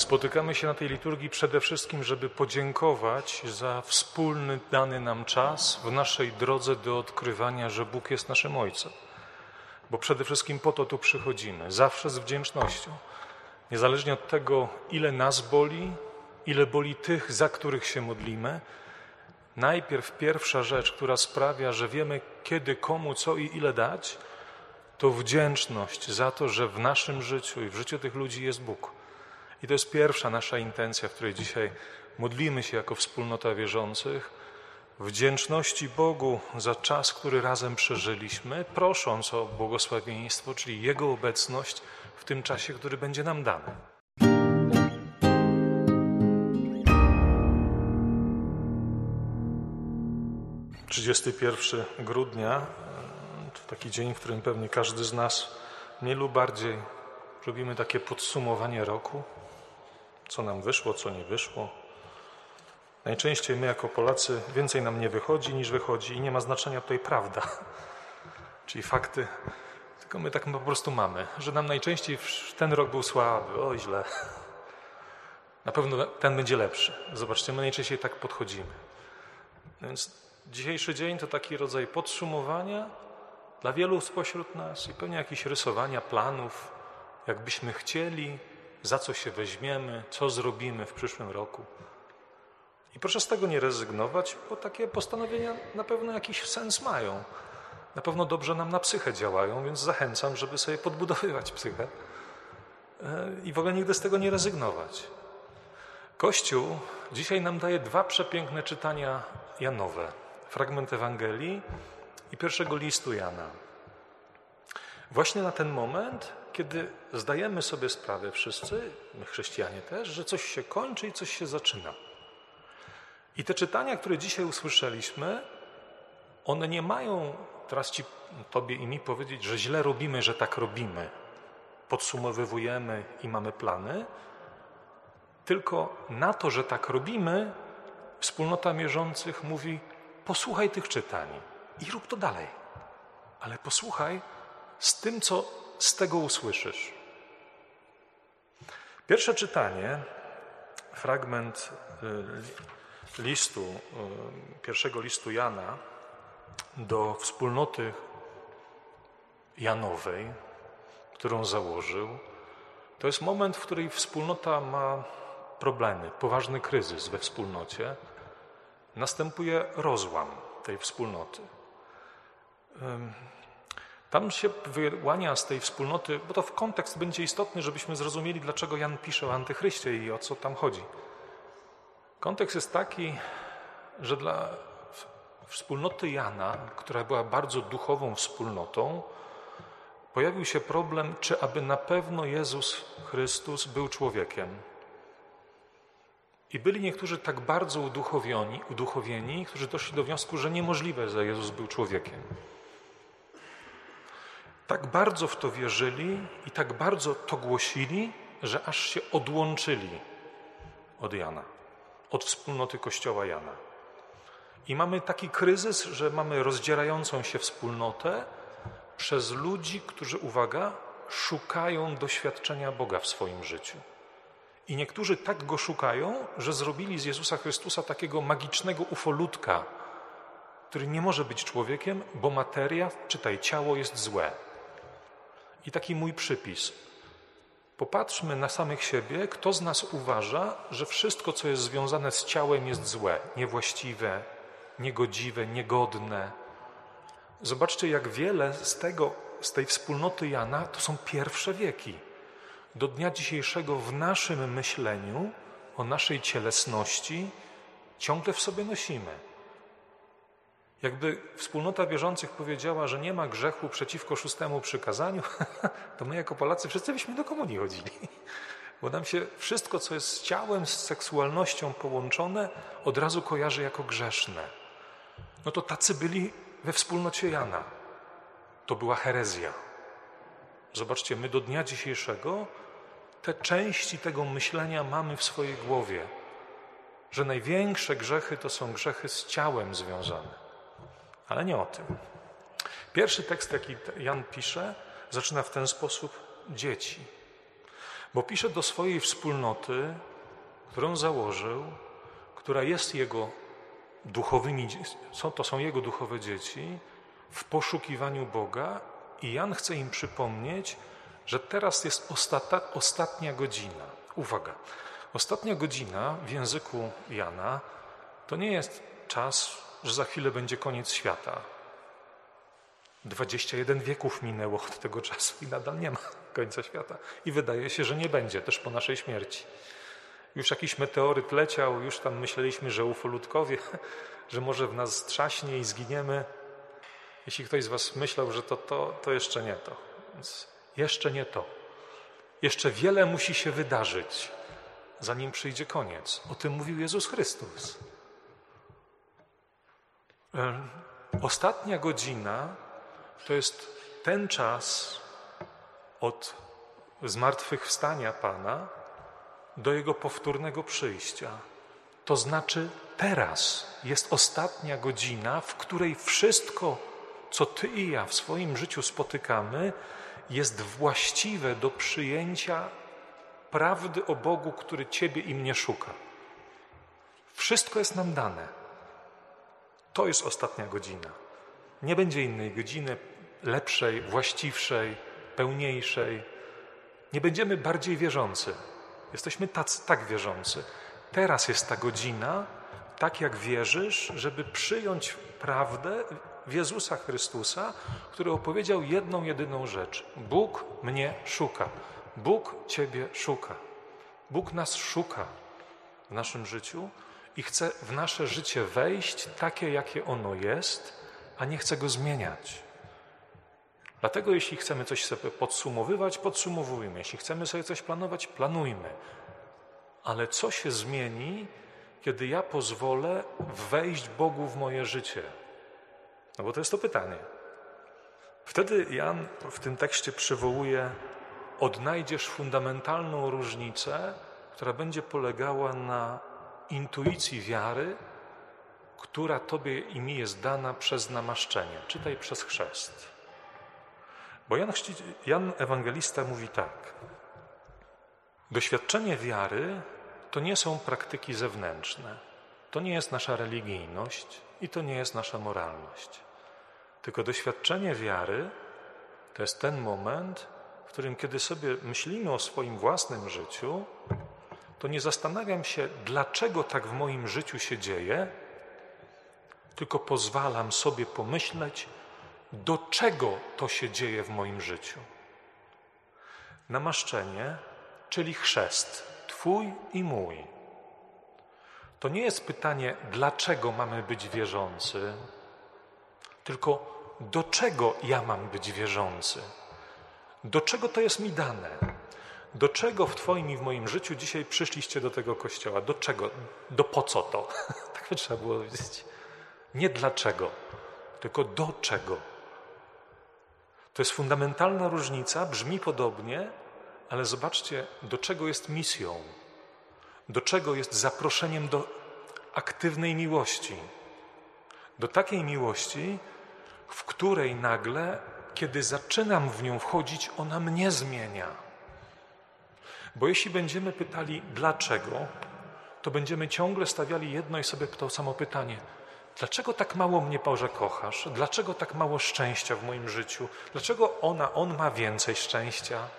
Spotykamy się na tej liturgii przede wszystkim, żeby podziękować za wspólny dany nam czas w naszej drodze do odkrywania, że Bóg jest naszym Ojcem. Bo przede wszystkim po to tu przychodzimy, zawsze z wdzięcznością. Niezależnie od tego, ile nas boli, ile boli tych, za których się modlimy, najpierw pierwsza rzecz, która sprawia, że wiemy kiedy, komu, co i ile dać, to wdzięczność za to, że w naszym życiu i w życiu tych ludzi jest Bóg. I to jest pierwsza nasza intencja, w której dzisiaj modlimy się jako wspólnota wierzących, wdzięczności Bogu za czas, który razem przeżyliśmy, prosząc o błogosławieństwo, czyli Jego obecność w tym czasie, który będzie nam dany. – 31 grudnia to taki dzień, w którym pewnie każdy z nas mniej lub bardziej robimy takie podsumowanie roku, co nam wyszło, co nie wyszło. Najczęściej my jako Polacy więcej nam nie wychodzi niż wychodzi i nie ma znaczenia tutaj prawda, czyli fakty, tylko my tak po prostu mamy, że nam najczęściej ten rok był słaby, o źle, na pewno ten będzie lepszy. Zobaczcie, my najczęściej tak podchodzimy. Więc dzisiejszy dzień to taki rodzaj podsumowania dla wielu spośród nas i pewnie jakieś rysowania planów, jakbyśmy chcieli, za co się weźmiemy, co zrobimy w przyszłym roku. I proszę z tego nie rezygnować, bo takie postanowienia na pewno jakiś sens mają. Na pewno dobrze nam na psychę działają, więc zachęcam, żeby sobie podbudowywać psychę i w ogóle nigdy z tego nie rezygnować. Kościół dzisiaj nam daje dwa przepiękne czytania Janowe. Fragment Ewangelii i pierwszego listu Jana. Właśnie na ten moment, kiedy zdajemy sobie sprawę wszyscy, my chrześcijanie też, że coś się kończy i coś się zaczyna. I te czytania, które dzisiaj usłyszeliśmy, one nie mają teraz Tobie i mi powiedzieć, że źle robimy, że tak robimy. Podsumowujemy i mamy plany, tylko na to, że tak robimy, wspólnota wierzących mówi: posłuchaj tych czytań i rób to dalej. Ale posłuchaj z tym, co z tego usłyszysz. Pierwsze czytanie, fragment pierwszego listu Jana do wspólnoty Janowej, którą założył, to jest moment, w którym wspólnota ma problemy, poważny kryzys we wspólnocie. Następuje rozłam tej wspólnoty. Tam się wyłania z tej wspólnoty, bo to w kontekst będzie istotny, żebyśmy zrozumieli, dlaczego Jan pisze o antychryście i o co tam chodzi. Kontekst jest taki, że dla wspólnoty Jana, która była bardzo duchową wspólnotą, pojawił się problem, czy aby na pewno Jezus Chrystus był człowiekiem. I byli niektórzy tak bardzo uduchowieni, którzy doszli do wniosku, że niemożliwe, że Jezus był człowiekiem. Tak bardzo w to wierzyli i tak bardzo to głosili, że aż się odłączyli od Jana, od wspólnoty Kościoła Jana. I mamy taki kryzys, że mamy rozdzierającą się wspólnotę przez ludzi, którzy, uwaga, szukają doświadczenia Boga w swoim życiu. I niektórzy tak go szukają, że zrobili z Jezusa Chrystusa takiego magicznego ufolutka, który nie może być człowiekiem, bo materia, czytaj, ciało jest złe. I taki mój przypis. Popatrzmy na samych siebie, kto z nas uważa, że wszystko, co jest związane z ciałem, jest złe, niewłaściwe, niegodziwe, niegodne. Zobaczcie, jak wiele z tej wspólnoty Jana to są pierwsze wieki. Do dnia dzisiejszego w naszym myśleniu o naszej cielesności ciągle w sobie nosimy. Jakby wspólnota wierzących powiedziała, że nie ma grzechu przeciwko 6 przykazaniu, to my jako Polacy wszyscy byśmy do komunii chodzili. Bo nam się wszystko, co jest z ciałem, z seksualnością połączone, od razu kojarzy jako grzeszne. No to tacy byli we wspólnocie Jana. To była herezja. Zobaczcie, my do dnia dzisiejszego te części tego myślenia mamy w swojej głowie, że największe grzechy to są grzechy z ciałem związane. Ale nie o tym. Pierwszy tekst, jaki Jan pisze, zaczyna w ten sposób: dzieci. Bo pisze do swojej wspólnoty, którą założył, która jest jego duchowymi, to są jego duchowe dzieci, w poszukiwaniu Boga, i Jan chce im przypomnieć, że teraz jest ostatnia godzina. Uwaga, ostatnia godzina w języku Jana to nie jest czas, że za chwilę będzie koniec świata. 21 wieków minęło od tego czasu i nadal nie ma końca świata. I wydaje się, że nie będzie też po naszej śmierci. Już jakiś meteoryt leciał, już tam myśleliśmy, że ufolutkowie, że może w nas trzaśnie i zginiemy. Jeśli ktoś z was myślał, że to jeszcze nie to. Więc jeszcze nie to. Jeszcze wiele musi się wydarzyć, zanim przyjdzie koniec. O tym mówił Jezus Chrystus. Ostatnia godzina to jest ten czas od zmartwychwstania Pana do Jego powtórnego przyjścia. To znaczy teraz jest ostatnia godzina, w której wszystko, co ty i ja w swoim życiu spotykamy, jest właściwe do przyjęcia prawdy o Bogu, który ciebie i mnie szuka. Wszystko jest nam dane. To jest ostatnia godzina. Nie będzie innej godziny, lepszej, właściwszej, pełniejszej. Nie będziemy bardziej wierzący. Jesteśmy tak wierzący. Teraz jest ta godzina, tak jak wierzysz, żeby przyjąć prawdę w Jezusa Chrystusa, który opowiedział jedną, jedyną rzecz. Bóg mnie szuka. Bóg ciebie szuka. Bóg nas szuka w naszym życiu i chce w nasze życie wejść takie, jakie ono jest, a nie chce go zmieniać. Dlatego jeśli chcemy coś sobie podsumowywać, podsumowujmy. Jeśli chcemy sobie coś planować, planujmy. Ale co się zmieni, kiedy ja pozwolę wejść Bogu w moje życie? No bo to jest to pytanie. Wtedy Jan w tym tekście przywołuje: odnajdziesz fundamentalną różnicę, która będzie polegała na intuicji wiary, która tobie i mi jest dana przez namaszczenie, czytaj przez chrzest. Bo Jan Ewangelista mówi tak: doświadczenie wiary to nie są praktyki zewnętrzne, to nie jest nasza religijność i to nie jest nasza moralność. Tylko doświadczenie wiary to jest ten moment, w którym kiedy sobie myślimy o swoim własnym życiu, to nie zastanawiam się, dlaczego tak w moim życiu się dzieje, tylko pozwalam sobie pomyśleć, do czego to się dzieje w moim życiu. Namaszczenie, czyli chrzest, twój i mój. To nie jest pytanie, dlaczego mamy być wierzący, tylko do czego ja mam być wierzący. Do czego to jest mi dane? Do czego w twoim i w moim życiu dzisiaj przyszliście do tego kościoła? Do czego? Do po co to? Tak by trzeba było powiedzieć. Nie dlaczego, tylko do czego. To jest fundamentalna różnica, brzmi podobnie, ale zobaczcie, do czego jest misją, do czego jest zaproszeniem do aktywnej miłości. Do takiej miłości, w której nagle, kiedy zaczynam w nią wchodzić, ona mnie zmienia. Bo jeśli będziemy pytali dlaczego, to będziemy ciągle stawiali jedno i sobie to samo pytanie. Dlaczego tak mało mnie, Boże, kochasz? Dlaczego tak mało szczęścia w moim życiu? Dlaczego on ma więcej szczęścia?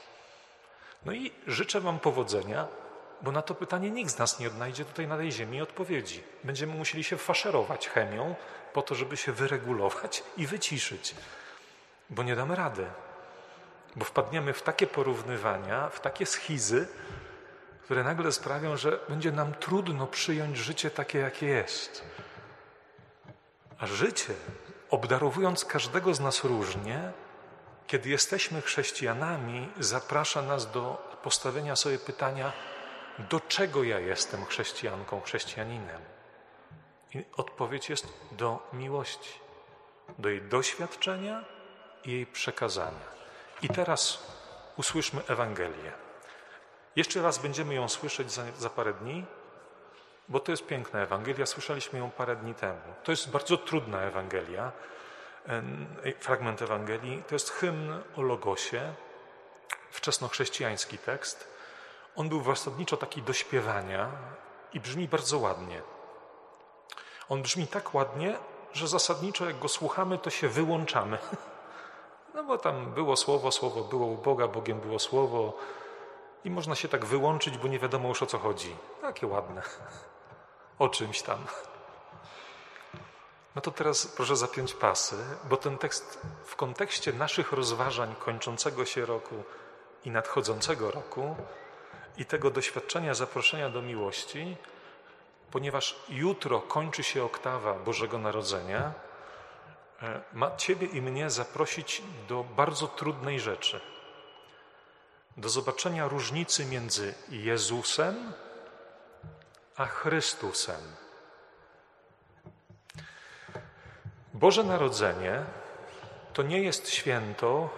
No i życzę wam powodzenia, bo na to pytanie nikt z nas nie odnajdzie tutaj na tej ziemi odpowiedzi. Będziemy musieli się faszerować chemią po to, żeby się wyregulować i wyciszyć, bo nie damy rady. Bo wpadniemy w takie porównywania, w takie schizy, które nagle sprawią, że będzie nam trudno przyjąć życie takie, jakie jest. A życie, obdarowując każdego z nas różnie, kiedy jesteśmy chrześcijanami, zaprasza nas do postawienia sobie pytania, do czego ja jestem chrześcijanką, chrześcijaninem? I odpowiedź jest do miłości, do jej doświadczenia i jej przekazania. I teraz usłyszmy Ewangelię. Jeszcze raz będziemy ją słyszeć za parę dni, bo to jest piękna Ewangelia, słyszeliśmy ją parę dni temu. To jest bardzo trudna Ewangelia, fragment Ewangelii. To jest hymn o Logosie, wczesnochrześcijański tekst. On był zasadniczo taki do śpiewania i brzmi bardzo ładnie. On brzmi tak ładnie, że zasadniczo jak go słuchamy, to się wyłączamy. No bo tam było słowo, słowo było u Boga, Bogiem było słowo i można się tak wyłączyć, bo nie wiadomo już o co chodzi. Takie ładne. O czymś tam. No to teraz proszę zapiąć pasy, bo ten tekst w kontekście naszych rozważań kończącego się roku i nadchodzącego roku i tego doświadczenia zaproszenia do miłości, ponieważ jutro kończy się oktawa Bożego Narodzenia, ma Ciebie i mnie zaprosić do bardzo trudnej rzeczy. Do zobaczenia różnicy między Jezusem a Chrystusem. Boże Narodzenie to nie jest święto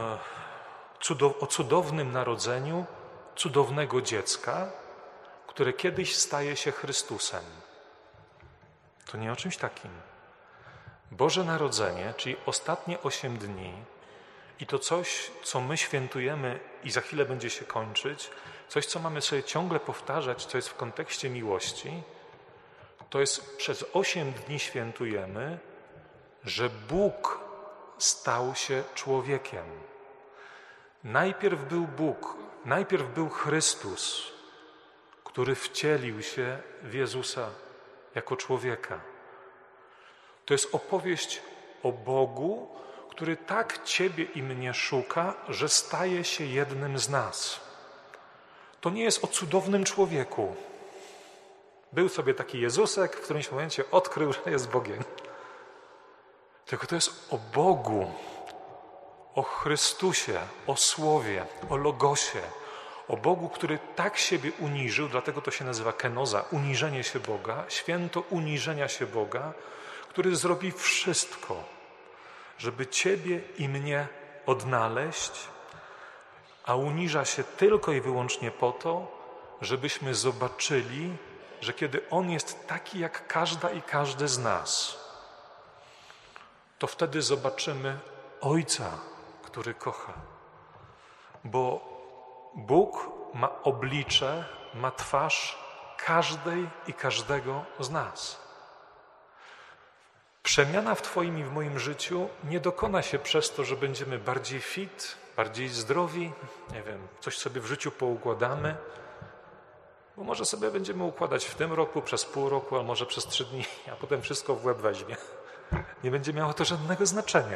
o cudownym narodzeniu cudownego dziecka, które kiedyś staje się Chrystusem. To nie o czymś takim. Boże Narodzenie, czyli ostatnie 8 dni i to coś, co my świętujemy i za chwilę będzie się kończyć, coś, co mamy sobie ciągle powtarzać, co jest w kontekście miłości, to jest przez 8 dni świętujemy, że Bóg stał się człowiekiem. Najpierw był Bóg, najpierw był Chrystus, który wcielił się w Jezusa jako człowieka. To jest opowieść o Bogu, który tak Ciebie i mnie szuka, że staje się jednym z nas. To nie jest o cudownym człowieku. Był sobie taki Jezusek, w którymś momencie odkrył, że jest Bogiem. Tylko to jest o Bogu, o Chrystusie, o Słowie, o Logosie, o Bogu, który tak siebie uniżył, dlatego to się nazywa kenoza, uniżenie się Boga, święto uniżenia się Boga, który zrobi wszystko, żeby Ciebie i mnie odnaleźć, a uniża się tylko i wyłącznie po to, żebyśmy zobaczyli, że kiedy On jest taki jak każda i każdy z nas, to wtedy zobaczymy Ojca, który kocha. Bo Bóg ma oblicze, ma twarz każdej i każdego z nas. Przemiana w Twoim i w moim życiu nie dokona się przez to, że będziemy bardziej fit, bardziej zdrowi, nie wiem, coś sobie w życiu poukładamy, bo może sobie będziemy układać w tym roku, przez pół roku, a może przez 3 dni, a potem wszystko w łeb weźmie. Nie będzie miało to żadnego znaczenia.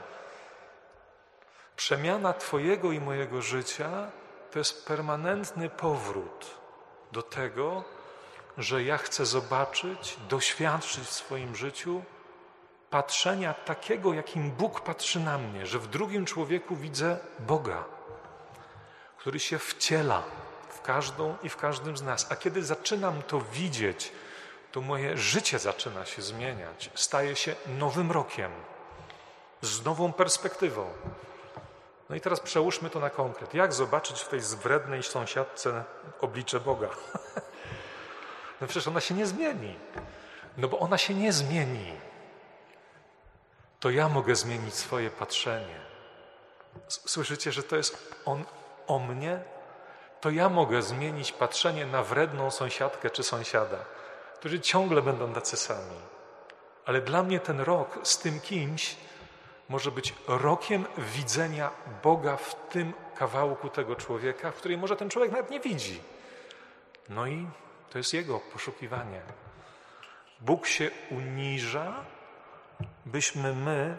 Przemiana Twojego i mojego życia to jest permanentny powrót do tego, że ja chcę zobaczyć, doświadczyć w swoim życiu patrzenia takiego, jakim Bóg patrzy na mnie, że w drugim człowieku widzę Boga, który się wciela w każdą i w każdym z nas. A kiedy zaczynam to widzieć, to moje życie zaczyna się zmieniać, staje się nowym rokiem, z nową perspektywą. No i teraz przełóżmy to na konkret. Jak zobaczyć w tej wrednej sąsiadce oblicze Boga? No przecież ona się nie zmieni. No bo ona się nie zmieni. To ja mogę zmienić swoje patrzenie. Słyszycie, że to jest On o mnie? To ja mogę zmienić patrzenie na wredną sąsiadkę czy sąsiada, którzy ciągle będą tacy sami. Ale dla mnie ten rok z tym kimś może być rokiem widzenia Boga w tym kawałku tego człowieka, w której może ten człowiek nawet nie widzi. No i to jest jego poszukiwanie. Bóg się uniża, byśmy my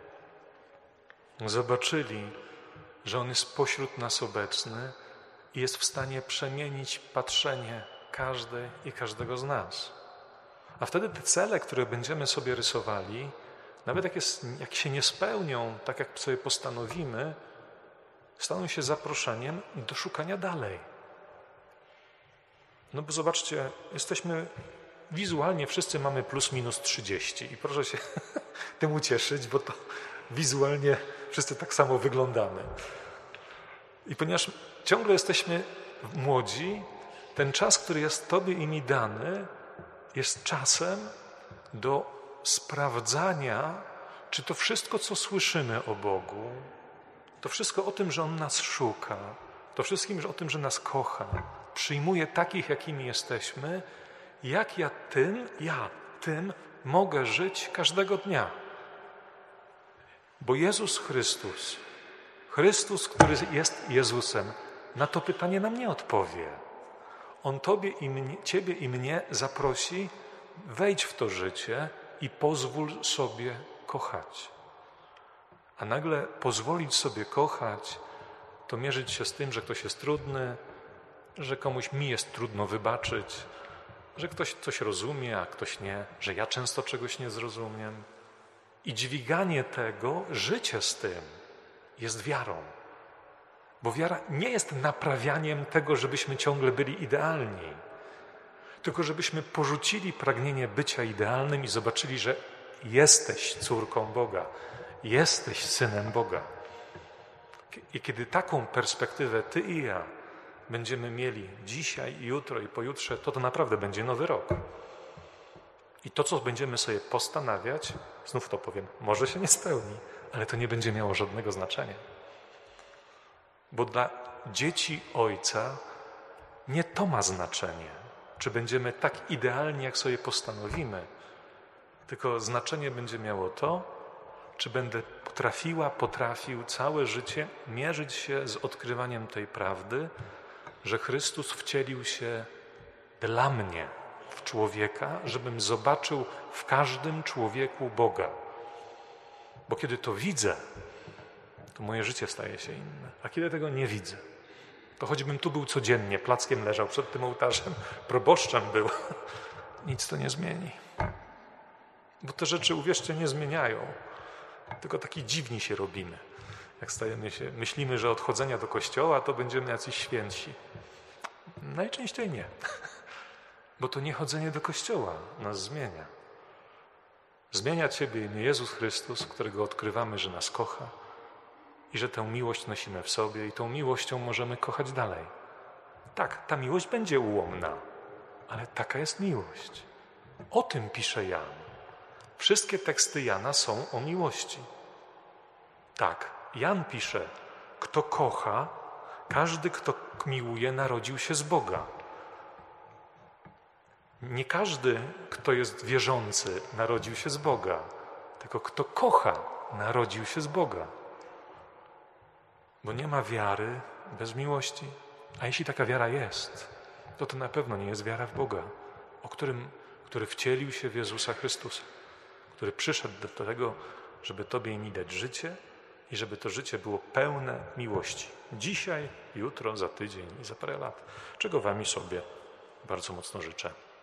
zobaczyli, że On jest pośród nas obecny i jest w stanie przemienić patrzenie każdej i każdego z nas. A wtedy te cele, które będziemy sobie rysowali, nawet jak się nie spełnią, tak jak sobie postanowimy, staną się zaproszeniem do szukania dalej. No bo zobaczcie, jesteśmy wizualnie, wszyscy mamy plus minus 30 i proszę się tym ucieszyć, bo to wizualnie wszyscy tak samo wyglądamy. I ponieważ ciągle jesteśmy młodzi, ten czas, który jest Tobie i mi dany, jest czasem do sprawdzania, czy to wszystko, co słyszymy o Bogu, To wszystko o tym, że On nas szuka. To wszystkim o tym, że nas kocha. Przyjmuje takich, jakimi jesteśmy. Jak ja tym mogę żyć każdego dnia. Bo Jezus Chrystus, który jest Jezusem, na to pytanie nam nie odpowie. On Ciebie i mnie zaprosi, wejdź w to życie i pozwól sobie kochać. A nagle pozwolić sobie kochać, to mierzyć się z tym, że ktoś jest trudny, że komuś mi jest trudno wybaczyć, że ktoś coś rozumie, a ktoś nie, że ja często czegoś nie zrozumiem. I dźwiganie tego, życie z tym jest wiarą. Bo wiara nie jest naprawianiem tego, żebyśmy ciągle byli idealni, tylko żebyśmy porzucili pragnienie bycia idealnym i zobaczyli, że jesteś córką Boga, jesteś synem Boga. I kiedy taką perspektywę ty i ja będziemy mieli dzisiaj, jutro i pojutrze, to naprawdę będzie nowy rok. I to, co będziemy sobie postanawiać, znów to powiem, może się nie spełni, ale to nie będzie miało żadnego znaczenia. Bo dla dzieci Ojca nie to ma znaczenie, czy będziemy tak idealni, jak sobie postanowimy, tylko znaczenie będzie miało to, czy będę potrafił całe życie mierzyć się z odkrywaniem tej prawdy, że Chrystus wcielił się dla mnie w człowieka, żebym zobaczył w każdym człowieku Boga. Bo kiedy to widzę, to moje życie staje się inne. A kiedy tego nie widzę, to choćbym tu był codziennie, plackiem leżał przed tym ołtarzem, proboszczem był, nic to nie zmieni. Bo te rzeczy, uwierzcie, nie zmieniają. Tylko taki dziwni się robimy. Jak myślimy, że od chodzenia do kościoła to będziemy jacyś święci. Najczęściej nie. Bo to nie chodzenie do kościoła nas zmienia. Zmienia Ciebie imię Jezus Chrystus, którego odkrywamy, że nas kocha i że tę miłość nosimy w sobie i tą miłością możemy kochać dalej. Tak, ta miłość będzie ułomna, ale taka jest miłość. O tym pisze Jan. Wszystkie teksty Jana są o miłości. Tak, Jan pisze, kto kocha, każdy, kto miłuje, narodził się z Boga. Nie każdy, kto jest wierzący, narodził się z Boga, tylko kto kocha, narodził się z Boga. Bo nie ma wiary bez miłości. A jeśli taka wiara jest, to na pewno nie jest wiara w Boga, który wcielił się w Jezusa Chrystusa, który przyszedł do tego, żeby Tobie i mi dać życie i żeby to życie było pełne miłości. Dzisiaj, jutro, za tydzień i za parę lat. Czego Wam i sobie bardzo mocno życzę.